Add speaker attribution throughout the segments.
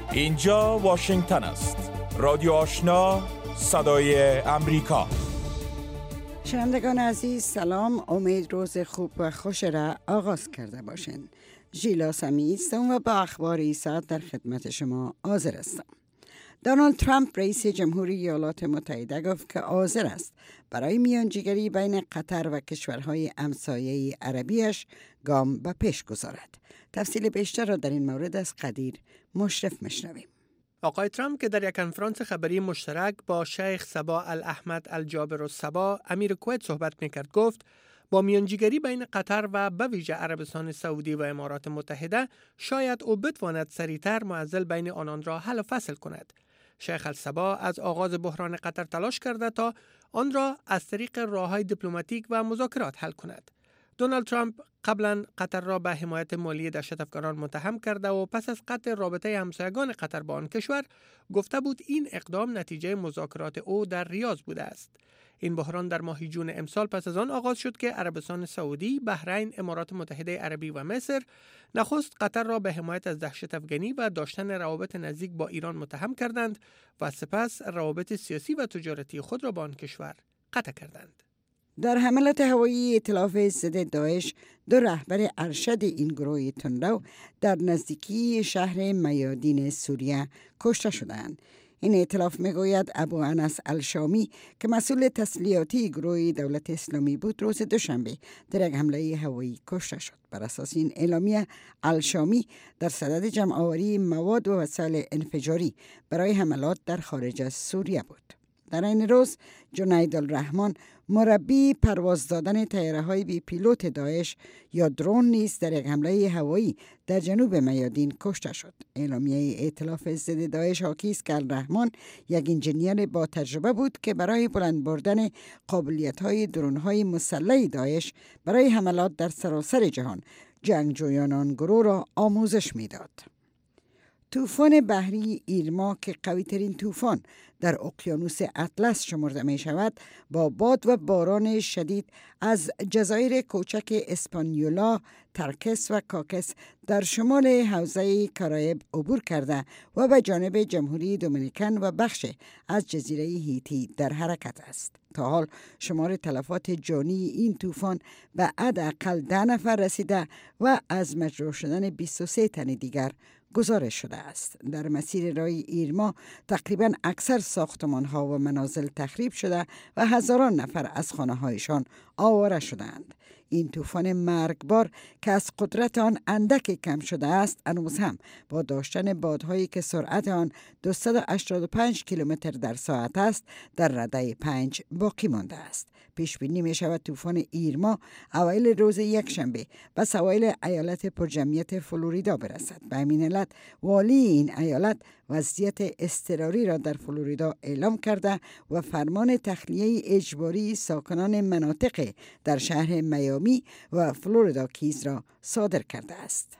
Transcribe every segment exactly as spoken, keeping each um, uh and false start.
Speaker 1: اینجا واشنگتن است. رادیو آشنا، صدای امریکا.
Speaker 2: شنوندگان عزیز سلام، امید روز خوب و خوش را آغاز کرده باشین. ژیلا سمی هستم و با اخبار این ساعت در خدمت شما حاضر هستم. دونالد ترامپ رئیس جمهوری ایالات متحده گفت که حاضر است برای میانجیگری بین قطر و کشورهای همسایه عربیش گام به پیش گذارد. تفصیل بیشتر را در این مورد از قدیر مشرف میشنویم.
Speaker 3: آقای ترامپ که در یک کنفرانس خبری مشترک با شیخ صباح الاحمد الجابر الصباح امیر کویت صحبت میکرد گفت با میانجیگری بین قطر و به ویژه عربستان سعودی و امارات متحده شاید او بتواند سریعتر معضل بین آنان را حل و فصل کند. شیخ الصباح از آغاز بحران قطر تلاش کرده تا آن را از طریق راه‌های دیپلماتیک و مذاکرات حل کند. دونالد ترامپ قبلا قطر را به حمایت مالی دهشت افکاران متهم کرده و پس از قطع رابطه همسایگان قطر با آن کشور گفته بود این اقدام نتیجه مذاکرات او در ریاض بوده است. این بحران در ماه جون امسال پس از آن آغاز شد که عربستان سعودی، بحرین، امارات متحده عربی و مصر نخست قطر را به حمایت از دهشت افغانی و داشتن روابط نزدیک با ایران متهم کردند و سپس روابط سیاسی و تجارتی خود را با آن کشور قطع کردند.
Speaker 2: در حملات هوایی ائتلاف ضد داعش دو رهبر ارشد این گروه تندرو در نزدیکی شهر میادین سوریه کشته شدند. این ائتلاف میگوید ابو انس الشامی که مسئول تسلیحاتی گروه دولت اسلامی بود روز دوشنبه در یک حمله هوایی کشته شد. بر اساس این اعلامیه الشامی در صدد جمع آوری مواد و وسایل انفجاری برای حملات در خارج از سوریه بود. در این روز جنید الرحمن مربی پرواز دادن طیاره های بی پیلوت داعش یا درون نیز در یک حمله هوایی در جنوب میادین کشته شد. اعلامیه ائتلاف ضد داعش حاکی است که الرحمن یک انجینیر با تجربه بود که برای بلند بردن قابلیت های درون های مسلح داعش برای حملات در سراسر جهان جنگجویان آن گروه را آموزش میداد. طوفان بحری ایرما که قوی ترین طوفان در اقیانوس اطلس شمرده می شود با باد و باران شدید از جزایر کوچک اسپانیولا، ترکس و کاکس در شمال حوزه کارائیب عبور کرده و به جانب جمهوری دومینیکن و بخش از جزیره هیتی در حرکت است. تا حال شمار تلفات جانی این طوفان به حداقل ده نفر رسیده و از مجروح شدن بیست و سه تن دیگر گزارش شده است. در مسیر راه ایرما تقریباً اکثر ساختمان ها و منازل تخریب شده و هزاران نفر از خانه هایشان آواره شدند. این طوفان مرگبار که از قدرت آن اندکی کم شده است هنوز هم با داشتن بادهایی که سرعت آن دویست و هشتاد و پنج کیلومتر در ساعت است در رده پنج باقی مانده است. پیش بینی می شود طوفان ایرما اوایل روز یکشنبه به سواحل ایالت پرجمعیت فلوریدا برسد. به همین علت والی این ایالت وضعیت اضطراری را در فلوریدا اعلام کرده و فرمان تخلیه اجباری ساکنان مناطق در شهر میامی و فلوریدا کیز را صادر کرده است.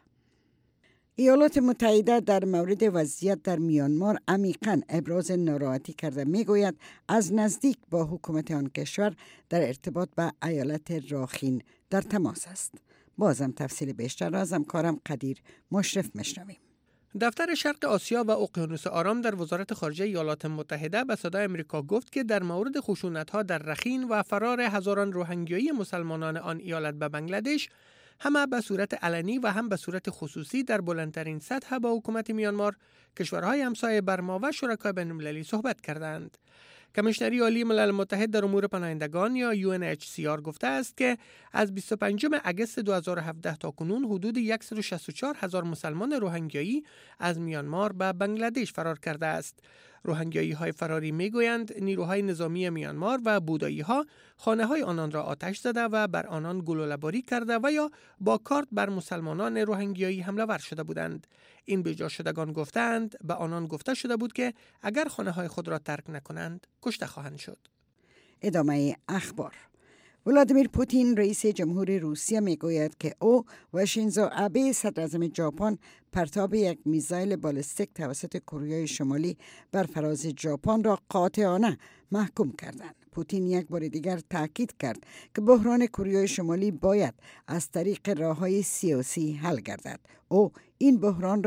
Speaker 2: ایالات متحده در مورد وضعیت در میانمار عمیقاً ابراز ناراحتی کرده میگوید از نزدیک با حکومت آن کشور در ارتباط با ایالت راخین در تماس است. بازم تفصیل بیشتر را از همکارم قدیر مشرف میشنویم.
Speaker 3: دفتر شرق آسیا و اقیانوس آرام در وزارت خارجه ایالات متحده به صدای امریکا گفت که در مورد خشونت‌ها در رخین و فرار هزاران روهینگیایی مسلمانان آن ایالت به بنگلادش هم به صورت علنی و هم به صورت خصوصی در بلندترین سطح با حکومت میانمار، کشورهای همسایه برما و شرکای بین‌المللی صحبت کردند. کمیشنری عالی ملل متحد در امور پناهندگان یا یو ان اچ سی آر گفته است که از بیست و پنجم اگست دو هزار و هفده تا کنون حدود صد و شصت و چهار هزار مسلمان روهینگیایی از میانمار به بنگلادش فرار کرده است. روهینگیایی های فراری میگویند نیروهای نظامی میانمار و بودایی ها خانه های آنان را آتش زده و بر آنان گلوله‌باری کرده و یا با کارت بر مسلمانان روهینگیایی حمله ور شده بودند. این بیجا شدگان گفتند به آنان گفته شده بود که اگر خانه های خود را ترک نکنند کشته خواهند شد.
Speaker 2: ادامه اخبار. ولادیمیر پوتین رئیس جمهوری روسیه میگوید که او و شینزو آبه صدر اعظم ژاپن پرتاب یک میزایل بالستیک توسط کره شمالی بر فراز ژاپن را قاطعانه محکوم کردند. پوتین یک بار دیگر تاکید کرد که بحران کره شمالی باید از طریق راه‌های سیاسی حل گردد. او این بحران را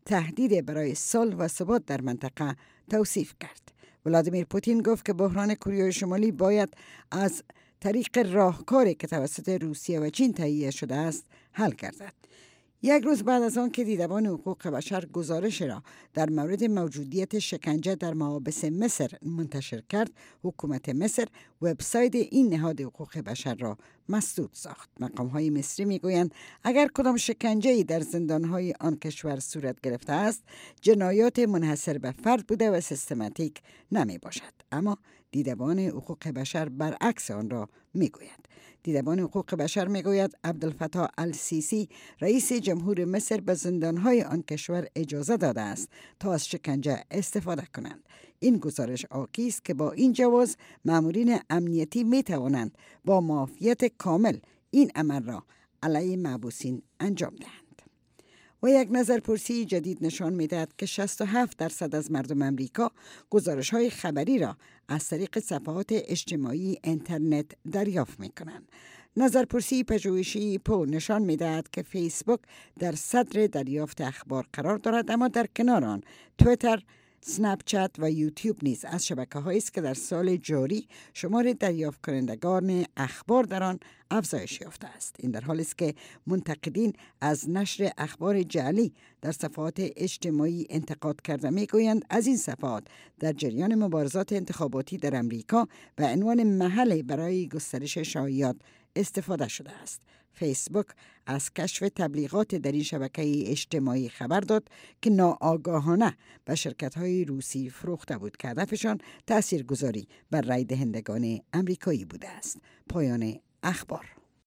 Speaker 2: تهدید برای صلح و ثبات در منطقه توصیف کرد. ولادیمیر پوتین گفت که بحران کره شمالی باید از طریق راهکاری که توسط روسیه و چین تهیه شده است حل گردد. یک روز بعد از آن که دیدبان حقوق بشر گزارش را در مورد موجودیت شکنجه در محابس مصر منتشر کرد، حکومت مصر وبسایت این نهاد حقوق بشر را مسدود ساخت. مقام‌های مصری میگویند اگر کدام شکنجه‌ای در زندان‌های آن کشور صورت گرفته است، جنایات منحصر به فرد بوده و سیستماتیک نمی باشد. اما دیدبان حقوق بشر برعکس آن را میگوید. دیدبان حقوق بشر میگوید عبدالفتاح السیسی رئیس جمهور مصر به زندانهای آن کشور اجازه داده است تا از شکنجه استفاده کنند. این گزارش آکی است که با این جواز مامورین امنیتی می توانند با معافیت کامل این عمل را علیه محبوسین انجام دهند. و یک نظرپرسی جدید نشان می‌دهد که شصت و هفت درصد از مردم امریکا گزارش‌های خبری را از طریق صفحات اجتماعی اینترنت دریافت می‌کنند. نظرپرسی پژوهشی پو نشان می‌دهد که فیسبوک در صدر دریافت اخبار قرار دارد، اما در کنار آن توییتر، اسنپ چت و یوتیوب نیز از شبکه‌هایی است که در سال جاری شمار دریافت کنندگان اخبار در آن افزایش یافته است. این در حالی است که منتقدین از نشر اخبار جعلی در صفحات اجتماعی انتقاد کرده میگویند از این صفحات در جریان مبارزات انتخاباتی در امریکا به عنوان محل برای گسترش شایعات استفاده شده است. فیسبوک از کشف تبلیغات در این شبکه اجتماعی خبر داد که ناآگاهانه به شرکت‌های روسی فروخته بود که هدفشان تاثیرگذاری بر رای دهندگان امریکایی بوده است. پایان اخبار.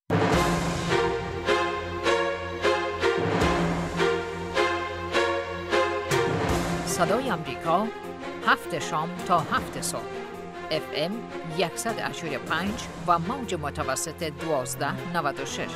Speaker 4: صدای آمریکا، هفت شام تا هفت صبح. اف ام صد و هشتاد و پنج و موج متوسط دوازده نود و شش.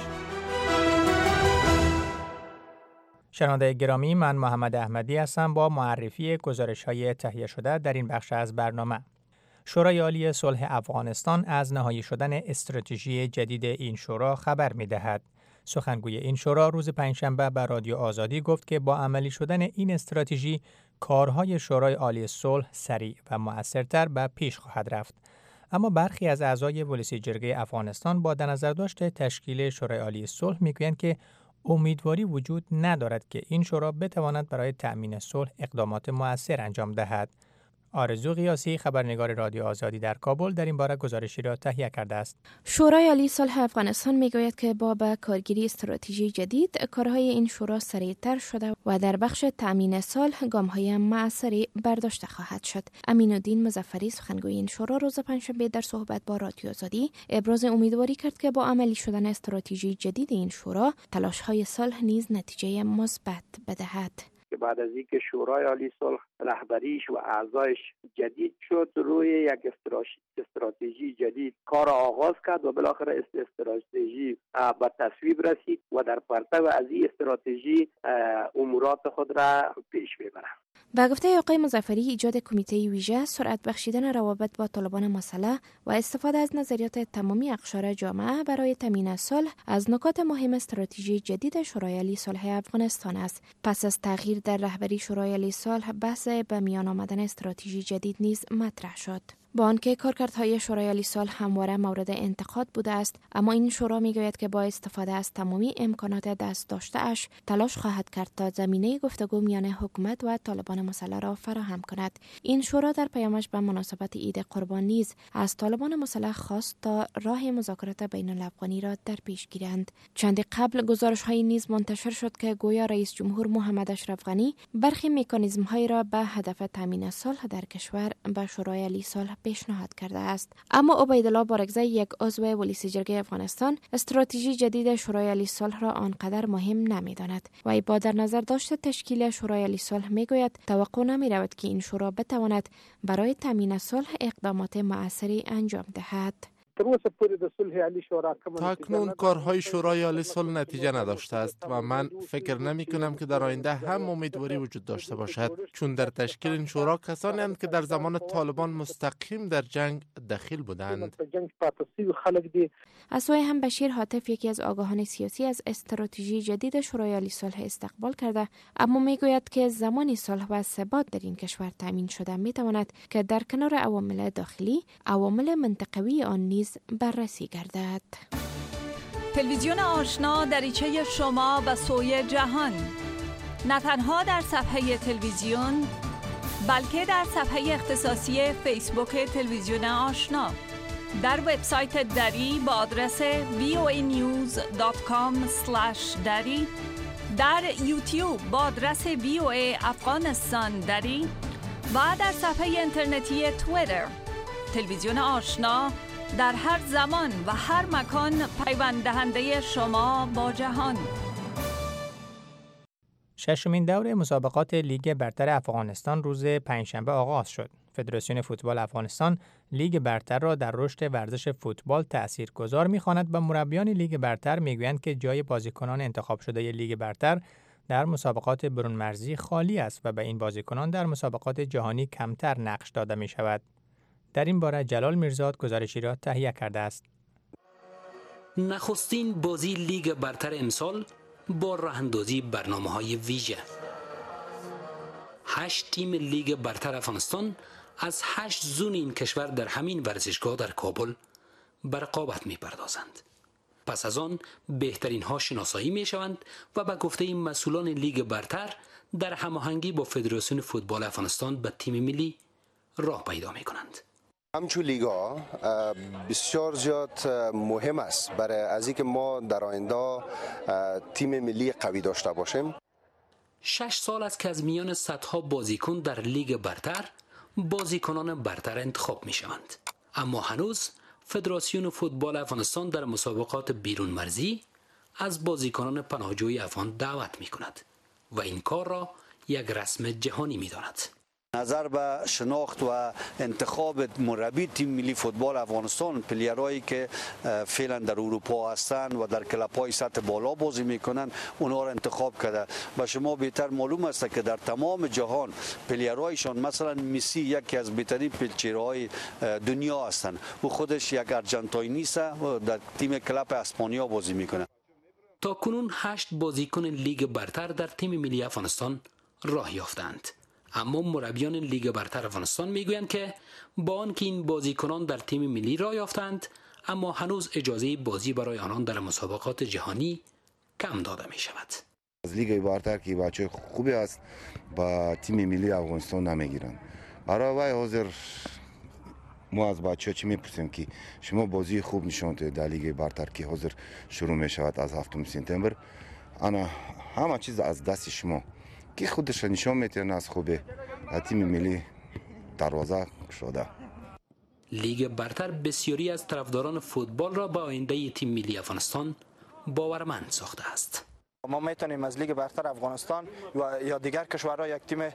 Speaker 5: شنونده گرامی، من محمد احمدی هستم با معرفی گزارش‌های تهیه شده در این بخش از برنامه. شورای عالی صلح افغانستان از نهایی شدن استراتژی جدید این شورا خبر می‌دهد. سخنگوی این شورا روز پنجشنبه به رادیو آزادی گفت که با عملی شدن این استراتژی کارهای شورای عالی صلح سریع و مؤثرتر به پیش خواهد رفت. اما برخی از اعضای ولسی جرگه افغانستان با در نظر داشت تشکیل شورای عالی صلح میگویند که امیدواری وجود ندارد که این شورا بتواند برای تأمین صلح اقدامات مؤثر انجام دهد. آرزو قیاسی، خبرنگار رادیو آزادی در کابل، در این باره گزارشی را تهیه کرده است.
Speaker 6: شورای عالی صلح افغانستان میگوید که با به کارگیری استراتژی جدید کارهای این شورا سریعتر شده و در بخش تأمین صلح گام‌های مؤثری برداشته خواهد شد. امین‌الدین مظفری، سخنگوی این شورا، روز پنجشنبه در صحبت با رادیو آزادی ابراز امیدواری کرد که با عملی شدن استراتژی جدید این شورا تلاش‌های صلح نیز نتیجه مثبت بدهد.
Speaker 7: که بعد از اینکه شورای عالی صلح رهبریش و اعضایش جدید شد، روی یک استراتژی جدید کار آغاز کرد و بالاخره استراتژی به تصویب رسید و در پرتو از این استراتژی امورات خود را پیش میبرند.
Speaker 6: به گفته آقای مظفری، ایجاد کمیته ویژه، سرعت بخشیدن روابط با طالبان مسلح و استفاده از نظریات تمامی اقشار جامعه برای تامین صلح از نکات مهم استراتژی جدید شورای عالی صلح افغانستان است. پس از تغییر در رهبری شورای عالی صلح، بحث به میان آمدن استراتژی جدید نیز مطرح شد. با آنکه کارکردهای شورای عالی صلح همواره مورد انتقاد بوده است، اما این شورا میگوید که با استفاده از تمامی امکانات دست داشته اش تلاش خواهد کرد تا زمینه گفتگو میان حکومت و طالبان مسلح را فراهم کند. این شورا در پیامش به مناسبت عید قربان نیز از طالبان مسلح خواست تا راه مذاکرات بین الافغانی را در پیش گیرند. چندی قبل گزارش‌هایی نیز منتشر شد که گویا رئیس جمهور محمد اشرف غنی برخی مکانیزم‌های را به هدف تامین صلح در کشور به شورای عالی صلح پیشنهاد کرده است. اما عبیدالله بارگزی، یک عضو ولسی جرگه افغانستان، استراتژی جدید شورای عالی صلح را آنقدر مهم نمی‌داند و با در نظر داشت تشکیل شورای عالی صلح میگوید توقع نمی‌رود که این شورا بتواند برای تامین صلح اقدامات مؤثری انجام دهد.
Speaker 8: تاکنون کارهای شورای عالی صلح نتیجه نداشته است و من فکر نمی کنم که در آینده هم امیدواری وجود داشته باشد، چون در تشکیل این شورا کسانی هستند که در زمان طالبان مستقیم در جنگ دخیل بودند.
Speaker 6: از سوی هم بشیر حاطف، یکی از آگاهان سیاسی، از استراتژی جدید شورای عالی صلح استقبال کرده، اما میگوید که زمانی صلح و ثبات در این کشور تامین شده میتواند که در کنار عوامل داخلی، عوامل منطقوی آن نیز بررسی گردد.
Speaker 9: تلویزیون آشنا دریچه شما به سوی جهان، نه تنها در صفحه تلویزیون بلکه در صفحه اختصاصی فیسبوک تلویزیون آشنا، در وبسایت دری با آدرس وی او ای نیوز دات کام اسلش دری، در یوتیوب با آدرس وی او ای افغانستان دری و در صفحه اینترنتی توییتر. تلویزیون آشنا در هر زمان و هر مکان پیوند دهنده شما با جهان.
Speaker 5: ششمین دور مسابقات لیگ برتر افغانستان روز پنجشنبه آغاز شد. فدراسیون فوتبال افغانستان لیگ برتر را در رشد ورزش فوتبال تأثیرگذار می‌خواند و مربیان لیگ برتر می‌گویند که جای بازیکنان انتخاب شده لیگ برتر در مسابقات برون مرزی خالی است و به این بازیکنان در مسابقات جهانی کمتر نقش داده می‌شود. در این باره جلال میرزاد گزارشی را تهیه کرده است.
Speaker 10: نخستین بازی لیگ برتر امسال با راه‌اندازی برنامه‌های ویژه. هشت تیم لیگ برتر افغانستان از هشت زون این کشور در همین ورزشگاه در کابل به رقابت می‌پردازند. پس از آن بهترین ها شناسایی می‌شوند و به گفته این مسئولان لیگ برتر در هماهنگی با فدراسیون فوتبال افغانستان به تیم ملی راه پیدا می‌کنند.
Speaker 11: همچون لیگا بسیار زیاد مهم است برای از اینکه ما در آینده تیم ملی قوی داشته باشیم.
Speaker 10: شش سال است که از میان صدها بازیکن در لیگ برتر بازیکنان برتر انتخاب می شوند، اما هنوز فدراسیون فوتبال افغانستان در مسابقات بیرون مرزی از بازیکنان پناهجوی افغان دعوت می کند و این کار را یک رسم جهانی می داند.
Speaker 12: نظر به شناخت و انتخاب مربی تیم ملی فوتبال افغانستان، پلیرایی که فعلا در اروپا هستند و در کلب‌های سطح بالا بازی میکنند، اونها را انتخاب کرده. و شما بهتر معلوم است که در تمام جهان پلیرایشان، مثلا مسی یکی از بهترین پلیرهای دنیا هستند، او خودش یک ارجنتاینی است و در تیم کلب اسپانیا بازی میکنه.
Speaker 10: تا کنون هشت بازیکن لیگ برتر در تیم ملی افغانستان راه یافتند، اما مربیان لیگ برتر افغانستان میگویند که با آنکه این بازیکنان در تیم ملی راه یافتند، اما هنوز اجازه بازی برای آنان در مسابقات جهانی کم داده می شود.
Speaker 13: از لیگ برتر که بچه خوبی است با تیم ملی افغانستان نمیگیرند. برای وای حاضر ما از بچه چی میپرسیم که شما بازی خوب نشون دادید در لیگ برتر که حاضر شروع می شود از هفتم سپتامبر. انا همه چیز از دست شما که خودش نشان میتونه از خوبه تیم ملی دروازه شده.
Speaker 10: لیگ برتر بسیاری از طرفداران فوتبال را به آینده تیم ملی افغانستان باورمند ساخته است.
Speaker 14: ما میتونیم از لیگ برتر افغانستان و یا دیگر کشورها یک تیم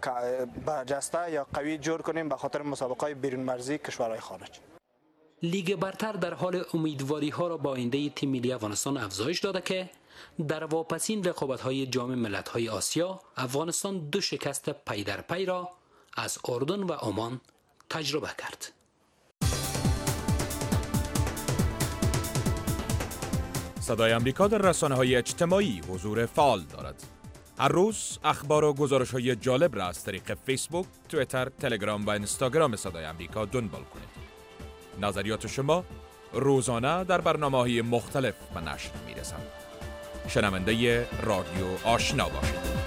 Speaker 14: برجسته یا قوی جور کنیم به خاطر مسابقات بیرون مرزی کشورهای خارج.
Speaker 10: لیگ برتر در حال امیدواری ها را با آینده تیم ملی افغانستان افزایش داده که در واپسین رقابت‌های جام ملت‌های آسیا افغانستان دو شکست پی در پی را از اردن و عمان تجربه کرد.
Speaker 1: صدای آمریکا در رسانه‌های اجتماعی حضور فعال دارد. هر روز اخبار و گزارش‌های جالب را از طریق فیسبوک، توییتر، تلگرام و اینستاگرام صدای آمریکا دنبال کنید. نظریات شما روزانه در برنامه‌های مختلف به نشر می‌رسند. شنونده رادیو آشنا باشید.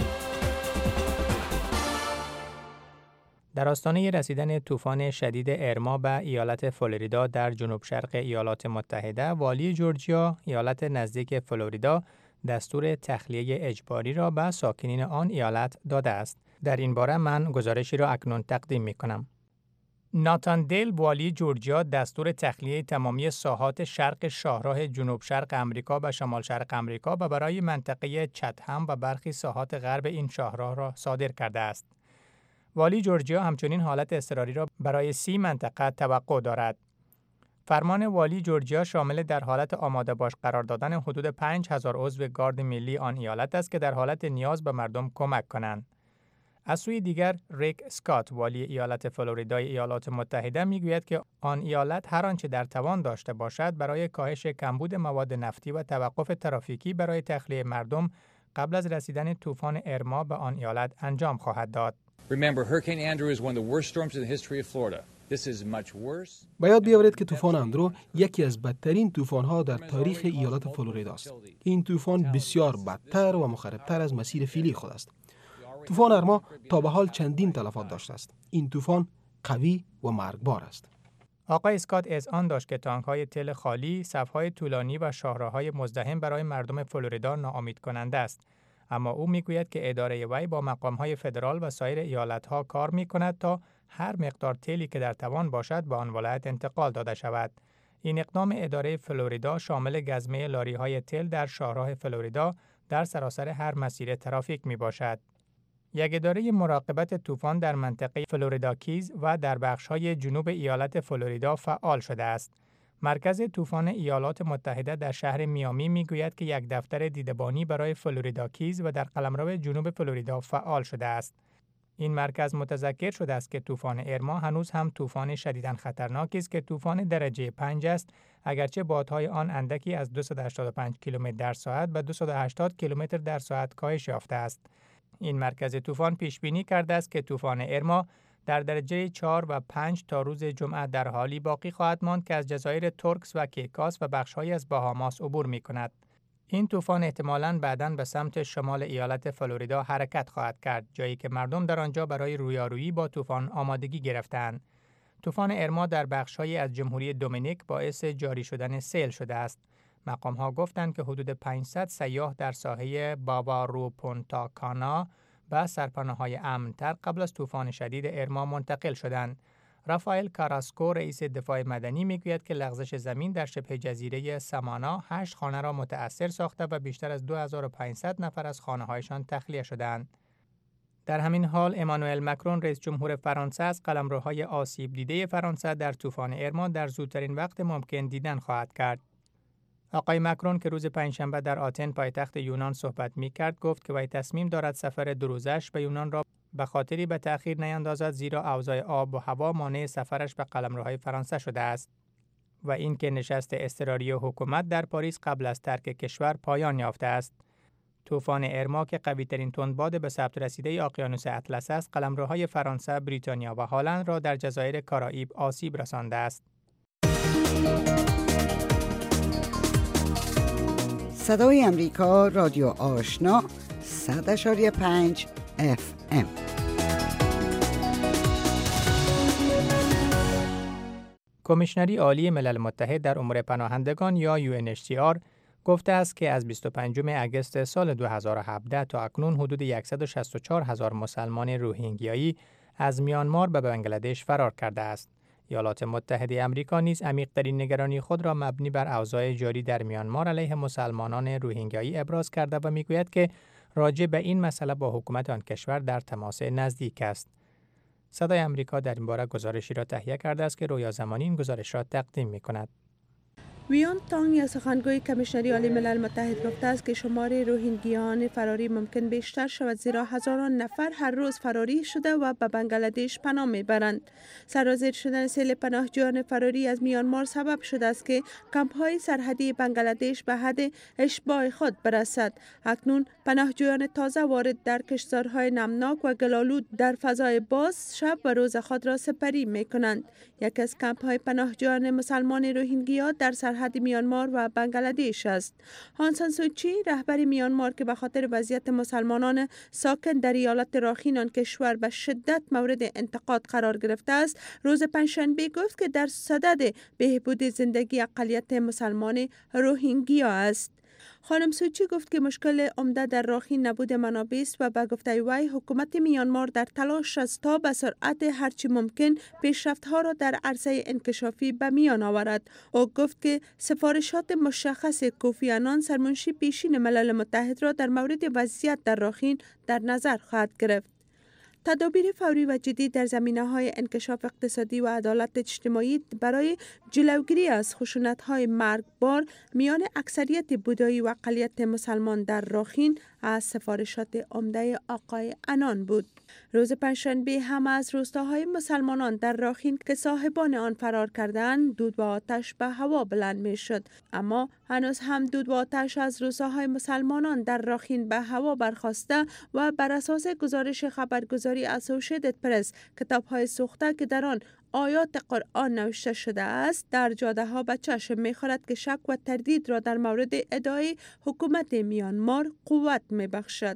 Speaker 5: در آستانه رسیدن طوفان شدید ارما به ایالت فلوریدا در جنوب شرق ایالات متحده، والی جورجیا ایالت نزدیک فلوریدا دستور تخلیه اجباری را به ساکنین آن ایالت داده است. در این باره من گزارشی را اکنون تقدیم می کنم. ناتان دیل، والی جورجیا، دستور تخلیه تمامی ساحات شرق شاهراه جنوب شرق امریکا و شمال شرق امریکا و برای منطقه چتهم و برخی ساحات غرب این شاهراه را صادر کرده است. والی جورجیا همچنین حالت اضطراری را برای سی منطقه توقع دارد. فرمان والی جورجیا شامل در حالت آماده باش قرار دادن حدود پنج هزار عضو گارد ملی آن ایالت است که در حالت نیاز به مردم کمک کنند. از سوی دیگر، ریک اسکات، والی ایالت فلوریدای ایالات متحده میگوید که آن ایالت هر آنچه در توان داشته باشد برای کاهش کمبود مواد نفتی و توقف ترافیکی برای تخلیه مردم قبل از رسیدن طوفان ارما به آن ایالت انجام خواهد داد.
Speaker 15: Remember, Hurricane Andrew is one of the worst storms in the history of Florida. This is much worse.
Speaker 16: به یاد بیاورید که طوفان اندرو یکی از بدترین طوفان‌ها در تاریخ ایالت فلوریدا است. این طوفان بسیار بدتر و مخربتر از مسیر فعلی خود است. طوفان ارما تا به حال چندین تلفات داشته است. این طوفان قوی و مرگبار است.
Speaker 5: آقای اسکات اذعان داشت که تانک‌های تل خالی، صف‌های طولانی و شاهراهای مزدحم برای مردم فلوریدا ناامید کننده است. اما او میگوید که اداره وی با مقام‌های فدرال و سایر ایالت‌ها کار می‌کند تا هر مقدار تلی که در توان باشد به آن ولایت انتقال داده شود. این اقدام اداره فلوریدا شامل گزمه لاری‌های تل در شاهراه فلوریدا در سراسر هر مسیر ترافیک میباشد. یک اداره مراقبت طوفان در منطقه فلوریدا کیز و در بخش‌های جنوب ایالت فلوریدا فعال شده است. مرکز طوفان ایالات متحده در شهر میامی میگوید که یک دفتر دیدبانی برای فلوریدا کیز و در قلمرو جنوب فلوریدا فعال شده است. این مرکز متذکر شده است که طوفان ارما هنوز هم طوفان شدیداً خطرناکی است که طوفان درجه پنج است، اگرچه بادهای آن اندکی از دویست و هشتاد و پنج کیلومتر در ساعت به دویست و هشتاد کیلومتر در ساعت کاهش یافته است. این مرکز طوفان پیش بینی کرده است که طوفان ارما در درجه چهار و پنج تا روز جمعه در حالی باقی خواهد ماند که از جزایر تورکس و کیکاس و بخش‌هایی از باهاماس عبور می‌کند. این طوفان احتمالاً بعداً به سمت شمال ایالت فلوریدا حرکت خواهد کرد، جایی که مردم در آنجا برای رویارویی با طوفان آمادگی گرفتند. طوفان ارما در بخش‌هایی از جمهوری دومینیک باعث جاری شدن سیل شده است. مقام‌ها گفتند که حدود پانصد سیاح در ساحل بابارو پونتا کانا به سرپناه‌های امن‌تر قبل از طوفان شدید ارما منتقل شدند. رافائل کاراسکو، رئیس دفاع مدنی، میگوید که لغزش زمین در شبه جزیره سامانا هشت خانه را متأثر ساخته و بیشتر از دو هزار و پانصد نفر از خانه‌هایشان تخلیه شدند. در همین حال امانوئل مکرون، رئیس جمهور فرانسه، از قلمروهای آسیب دیده فرانسه در طوفان ارما در زودترین وقت ممکن دیدن خواهد کرد. آقای مکرون که روز پنجشنبه در آتن پایتخت یونان صحبت می‌کرد، گفت که وی تصمیم دارد سفر دو روزش به یونان را به خاطری به تأخیر نیندازد، زیرا اوضاع آب و هوا مانع سفرش به قلمروهای فرانسه شده است و اینکه نشست اضطراری حکومت در پاریس قبل از ترک کشور پایان یافته است. طوفان ارما که قوی‌ترین تندباد به ثبت رسیده اقیانوس اطلس است، قلمروهای فرانسه، بریتانیا و هلند را در جزایر کارائیب آسیب رسانده است.
Speaker 2: صدای امریکا، رادیو آشنا، صد و پنج اف ام.
Speaker 5: کمیشنری عالی ملل متحد در امور پناهندگان یا یو ان اچ سی آر گفته است که از بیست و پنجم اگست سال دو هزار و هفده تا اکنون حدود صد و شصت و چهار هزار مسلمان روهینگیایی از میانمار به بنگلادش فرار کرده است. ایالات متحده آمریکا نیز عمیق‌ترین نگرانی خود را مبنی بر اوضاع جاری در میانمار علیه مسلمانان روهینگیایی ابراز کرده و میگوید که راجع به این مسئله با حکومت آن کشور در تماس نزدیک است. صدای آمریکا در این باره گزارشی را تهیه کرده است که رویا زمانی این گزارش را تقدیم می‌کند.
Speaker 17: ویان تانگ یا سخنگوی کمیشنری عالی ملل متحد گفته است که شمار روهینگیان فراری ممکن بیشتر شود، زیرا هزاران نفر هر روز فراری شده و به بنگلادش پناه میبرند. سرازیر شدن سیل پناهجویان فراری از میانمار سبب شده است که کمپ‌های سرحدی بنگلادش به حد اشباع خود برسد. اکنون پناهجویان تازه وارد در کشتزارهای نمناک و گلالود در فضای باز شب و روز خود را سپری میکنند. یکی از کمپ‌های پناهجویان مسلمان روهینگیا در سرحد میانمار و بنگلادش است. آنگ سان سو چی، رهبر میانمار که به خاطر وضعیت مسلمانان ساکن در ایالت راخین آن کشور به شدت مورد انتقاد قرار گرفته است، روز پنجشنبه گفت که در صدد بهبود زندگی اقلیت مسلمان روهینگیا است. خانم سوچی گفت که مشکل عمده در راخین نبود منابع است و به گفته وی حکومت میانمار در تلاش است تا به سرعت هرچی ممکن پیشرفت‌ها را در عرصه انکشافی به میان آورد. او گفت که سفارشات مشخص کوفی عنان، سرمنشی پیشین ملل متحد، را در مورد وضعیت در راخین در نظر خواهد گرفت. تدابیر فوری و جدی در زمینه‌های انکشاف اقتصادی و عدالت اجتماعی برای جلوگیری از خشونت‌های مرگبار میان اکثریت بودایی و اقلیت مسلمان در راخین از سفارشات عمده آقای عنان بود. روز پنجشنبه هم از روستاهای مسلمانان در راخین که صاحبان آن فرار کردند، دود و آتش به هوا بلند می شد. اما هنوز هم دود و آتش از روستاهای مسلمانان در راخین به هوا برخاسته و بر اساس گزارش خبرگزاری اسوشیتد پرس، کتاب‌های سوخته که در آن آیات قرآن نوشته شده است در جاده ها به چشم می خورد که شک و تردید را در مورد ادعای حکومت میانمار قوت می بخشد.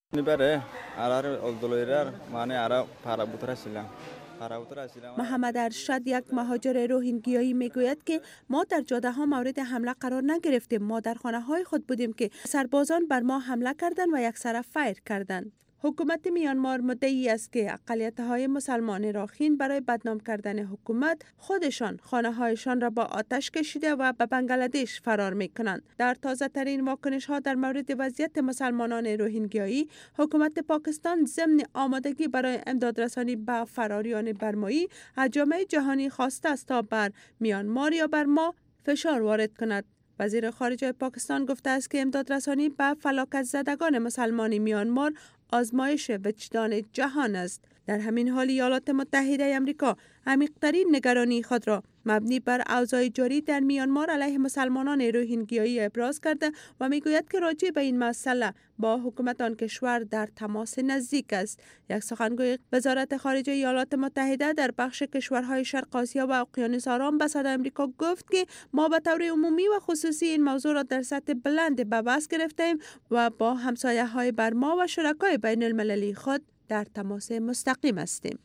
Speaker 17: محمد ارشد، یک مهاجر روهینگیایی، میگوید که ما در جاده ها مورد حمله قرار نگرفتیم. ما در خانه های خود بودیم که سربازان بر ما حمله کردند و یکسره فایر کردند. حکومت میانمار مدعی است که اقلیت‌های مسلمان راخین برای بدنام کردن حکومت خودشان خانه‌هایشان را با آتش کشیده و به بنگلادش فرار می‌کنند. در تازه‌ترین واکنش‌ها در مورد وضعیت مسلمانان روهینگیایی، حکومت پاکستان ضمن آمادگی برای امدادرسانی به فراریان برمایی از جامعه جهانی خواسته است تا بر میانمار یا برما فشار وارد کند. وزیر خارجه پاکستان گفته است که امدادرسانی به فلاکت زدگان مسلمان میانمار آزمایش وجدان جهان است. در همین حال ایالات متحده آمریکا عمیق‌ترین نگرانی خود را مبنی بر اوضاع جاری در میانمار علیه مسلمانان روهینگیایی ابراز کرده و میگوید که راجع به این مسئله با حکومت آن کشور در تماس نزدیک است. یک سخنگوی وزارت خارجه ایالات متحده در بخش کشورهای شرق آسیا و اقیانوس آرام به صدای آمریکا گفت که ما به طور عمومی و خصوصی این موضوع را در سطح بلند به بحث گرفتیم و با همسایه‌های برما و شرکای بین المللی خود در تماس مستقیم هستیم.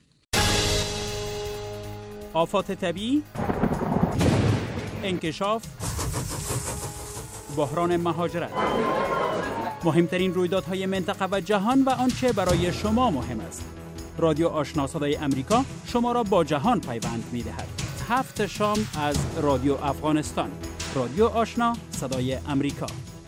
Speaker 18: آفات طبیعی، انکشاف، بحران مهاجرت، مهمترین رویدادهای منطقه و جهان و آنچه برای شما مهم است. رادیو آشنا صدای امریکا شما را با جهان پیوند می‌دهد. هفت شام از رادیو افغانستان. رادیو آشنا صدای امریکا.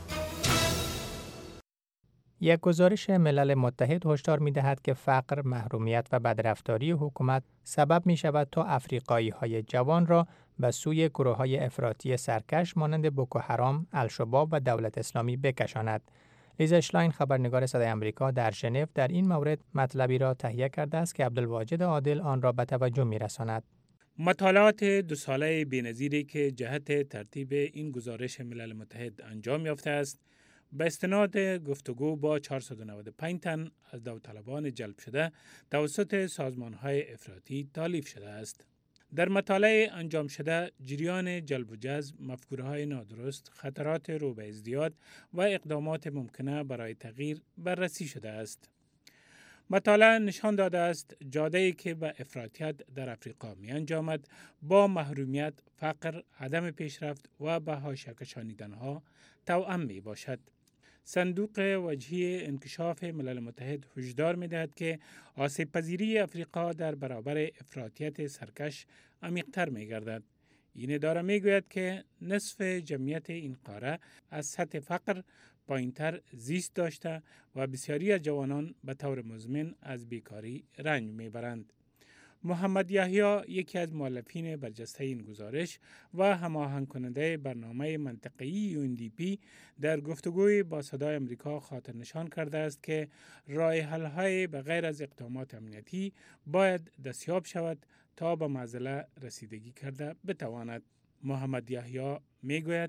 Speaker 5: یک گزارش ملل متحد هشدار می‌دهد که فقر، محرومیت و بدرفتاری حکومت سبب می‌شود تا افریقایی‌های جوان را به سوی گروه‌های افراطی سرکش مانند بوکوحرام، الشباب و دولت اسلامی بکشاند. لیزا اشلاین، خبرنگار صدای آمریکا در ژنو، در این مورد مطلبی را تهیه کرده است که عبدالواجد عادل آن را به توجه می‌رساند.
Speaker 3: مطالعات دو ساله بی‌نظیری که جهت ترتیب این گزارش ملل متحد انجام یافته است، به استناد گفتگو با چهارصد و نود و پنج تن از داوطلبان جلب شده توسط سازمان‌های افراطی تالیف شده است. در مطالعه انجام شده، جریان جلب و جذب، مفکوره‌های نادرست، خطرات رو به ازدیاد و اقدامات ممکنه برای تغییر بررسی شده است. مطالعه نشان داده است جاده‌ای که به افراطیت در افریقا می انجامد با محرومیت، فقر، عدم پیشرفت و به حاشیه کشانیدن‌ها توأم می باشد. صندوق وجهی انکشاف ملل متحد هشدار می دهد که آسیب پذیری افریقا در برابر افراطیت سرکش عمیق‌تر می گردد. این اداره می گوید که نصف جمعیت این قاره از سطح فقر پایین‌تر زیست داشته و بسیاری از جوانان به طور مزمن از بیکاری رنج می برند. محمد یحیی، یکی از مؤلفین برجسته این گزارش و هماهنگ کننده برنامه منطقه‌ای یو ان دی پی، در گفتگوی با صدای آمریکا خاطر نشان کرده است که راه حل‌های بغیر از اقدامات امنیتی باید دستیاب شود تا به معضله رسیدگی کرده بتواند. محمد یحیی میگوید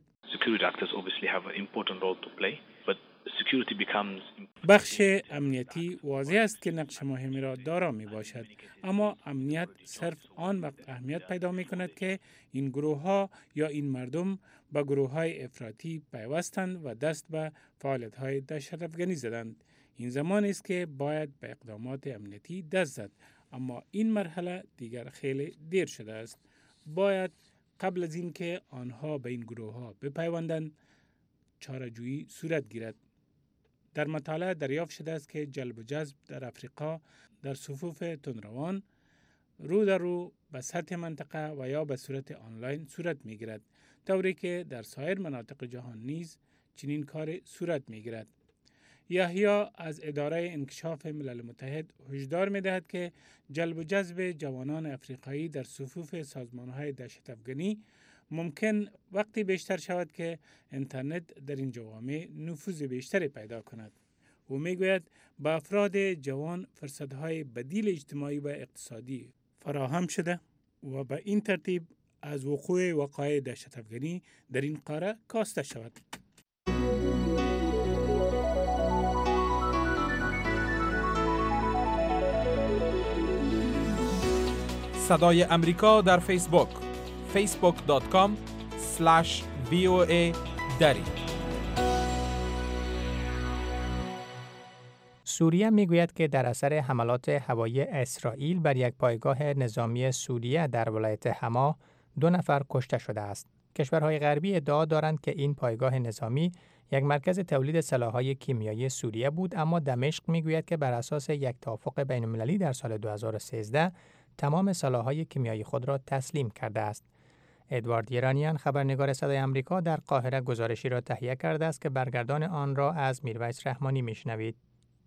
Speaker 3: بخش امنیتی واضح است که نقش مهمی را دارا می باشد، اما امنیت صرف آن وقت اهمیت پیدا می کند که این گروه ها یا این مردم با گروه های افراطی پیوستند و دست به فعالیت های دهشت‌افکنی زدند. این زمان است که باید به اقدامات امنیتی دست زد، اما این مرحله دیگر خیلی دیر شده است. باید قبل از اینکه آنها به این گروه ها بپیوندند چاره‌جویی صورت گیرد. در مطالعه دریافت شده است که جلب و جذب در افریقا در صفوف تندروان رو در رو به سطح منطقه و یا به صورت آنلاین صورت می گیرد، طوری که در سایر مناطق جهان نیز چنین کار صورت می گیرد. یحیی از اداره انکشاف ملل متحد هشدار می‌دهد که جلب و جذب جوانان افریقایی در صفوف سازمان‌های دهشت افغانی ممکن وقتی بیشتر شود که اینترنت در این جوامع نفوذ بیشتری پیدا کند. او میگوید با افراد جوان فرصت‌های بدیل اجتماعی و اقتصادی فراهم شده و به این ترتیب از وقوع وقایع دهشت افغانی در این قاره کاسته شود.
Speaker 1: صدای امریکا در فیسبوک فیسبوک دات کام اسلش وی او ای دری.
Speaker 5: سوریه میگوید که در اثر حملات هوایی اسرائیل بر یک پایگاه نظامی سوریه در ولایت حما دو نفر کشته شده است. کشورهای غربی ادعا دارند که این پایگاه نظامی یک مرکز تولید سلاح‌های کیمیایی سوریه بود، اما دمشق میگوید که بر اساس یک توافق بین‌المللی در سال دو هزار و سیزده تمام سلاح‌های کیمیایی خود را تسلیم کرده است. ادوارد ایرانیان، خبرنگار صدای آمریکا، در قاهره گزارشی را تهیه کرده است که برگردان آن را از میرویس رحمانی میشنوید.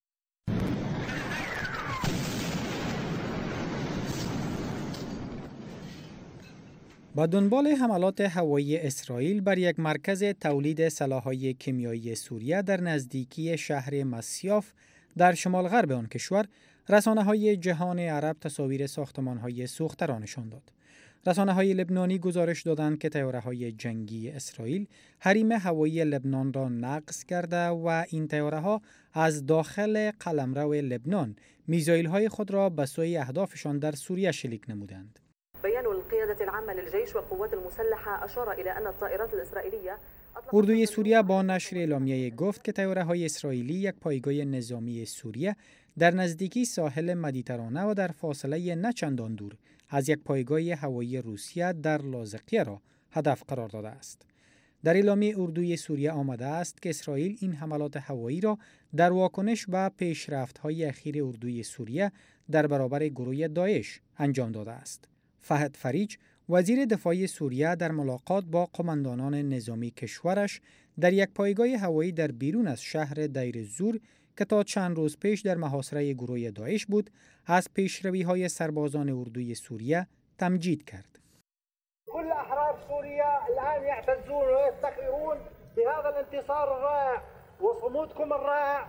Speaker 19: با دنبال حملات هوایی اسرائیل بر یک مرکز تولید سلاح‌های کیمیایی سوریه در نزدیکی شهر مسیاف در شمال غرب آن کشور، رسانه‌های جهان عرب تصاویر ساختمان‌های سوخته را نشان داد. رسانه‌های لبنانی گزارش دادند که طیاره‌های جنگی اسرائیل حریم هوایی لبنان را نقض کرده و این طیاره‌ها از داخل قلمرو لبنان میزایل‌های خود را به سوی اهدافشان در سوریه شلیک نمودند.
Speaker 20: بیان القیادة العامة للجيش والقوات المسلحة أشار إلى أن الطائرات الإسرائيلية
Speaker 19: اردوی سوریه با نشر اعلامیه گفت که طیاره‌های اسرائیلی یک پایگاه نظامی سوریه در نزدیکی ساحل مدیترانه و در فاصله نه چندان دور از یک پایگاه هوایی روسیه در لاذقیه را هدف قرار داده است. در اعلامیه اردوی سوریه آمده است که اسرائیل این حملات هوایی را در واکنش به پیشرفت‌های اخیر اردوی سوریه در برابر گروه داعش انجام داده است. فهد فریج، وزیر دفاع سوریه، در ملاقات با قماندانان نظامی کشورش در یک پایگاه هوایی در بیرون از شهر دیر زور که تا چند روز پیش در محاصره گروه داعش بود، از پیشروی‌های سربازان اردوی سوریه تمجید کرد.
Speaker 21: كل احرار سوريا الان يعتزون ويفتخرون بهذا الانتصار الرائع وصمودكم الرائع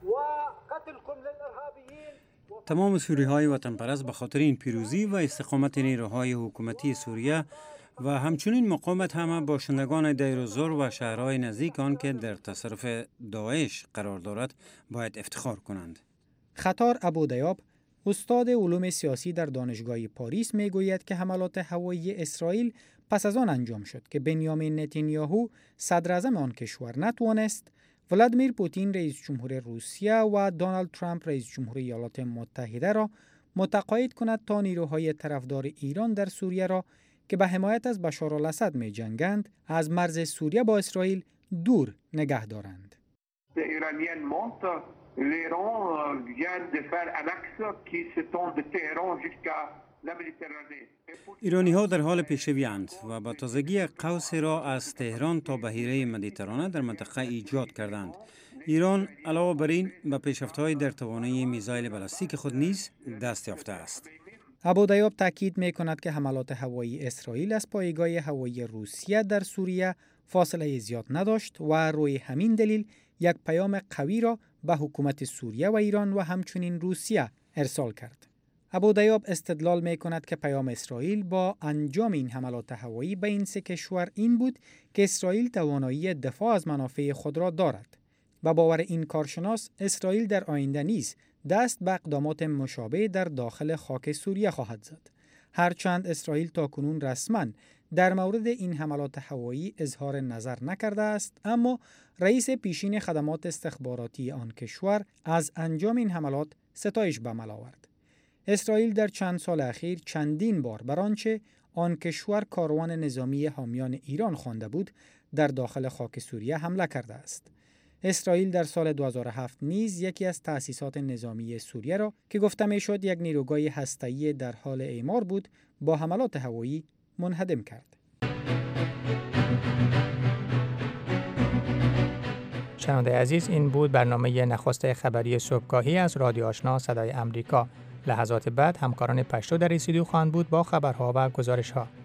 Speaker 21: وقتلكم للارهابيين.
Speaker 22: تمام سوری‌های وطن پرست به خاطر این پیروزی و استقامت نیروهای حکومتی سوریه و همچنین مقاومت همه باشندگان دیر الزور و شهرهای نزدیک آن که در تصرف داعش قرار دارد باید افتخار کنند.
Speaker 19: خطار ابودیاب، استاد علوم سیاسی در دانشگاه پاریس، میگوید که حملات هوایی اسرائیل پس از آن انجام شد که بنیامین نتانیاهو صدر اعظم آن کشور نتوانست ولادیمیر پوتین رئیس جمهور روسیه و دونالد ترامپ رئیس جمهور ایالات متحده را متقاعد کند تا نیروهای طرفدار ایران در سوریه را که به حمایت از بشار الاسد می جنگند از مرز سوریه با اسرائیل دور نگه دارند.
Speaker 22: ایرانی ها در حال پیشروی اند و با تازگی قوس را از تهران تا بحیره مدیترانه در منطقه ایجاد کردند. ایران علاوه بر این به پیشرفت‌های در توانایی میزایل بالستیک خود نیز دست یافته است.
Speaker 19: ابودیاب تاکید می کند که حملات هوایی اسرائیل از پایگاه هوایی روسیه در سوریه فاصله زیاد نداشت و روی همین دلیل یک پیام قوی را به حکومت سوریه و ایران و همچنین روسیه ارسال کرد. ابودیاب استدلال می کند که پیام اسرائیل با انجام این حملات هوایی به این سه کشور این بود که اسرائیل توانایی دفاع از منافع خود را دارد. با باور این کارشناس، اسرائیل در آینده نیز دست به اقدامات مشابه در داخل خاک سوریه خواهد زد. هرچند اسرائیل تاکنون رسما در مورد این حملات هوایی اظهار نظر نکرده است، اما رئیس پیشین خدمات استخباراتی آن کشور از انجام این حملات ستایش به عمل آورد. اسرائیل در چند سال اخیر چندین بار بر آنچه آن کشور کاروان نظامی حامیان ایران خوانده بود در داخل خاک سوریه حمله کرده است. اسرائیل در سال دو هزار و هفت نیز یکی از تأسیسات نظامی سوریه را که گفته میشد یک نیروگاه هسته‌ای در حال اعمار بود با حملات هوایی منهدم کرد.
Speaker 5: شنونده عزیز، این بود برنامه نخست خبری صبحگاهی از رادیو آشنا صدای امریکا. لحظات بعد همکاران پشتو در استودیو خواهند بود با خبرها و گزارش‌ها.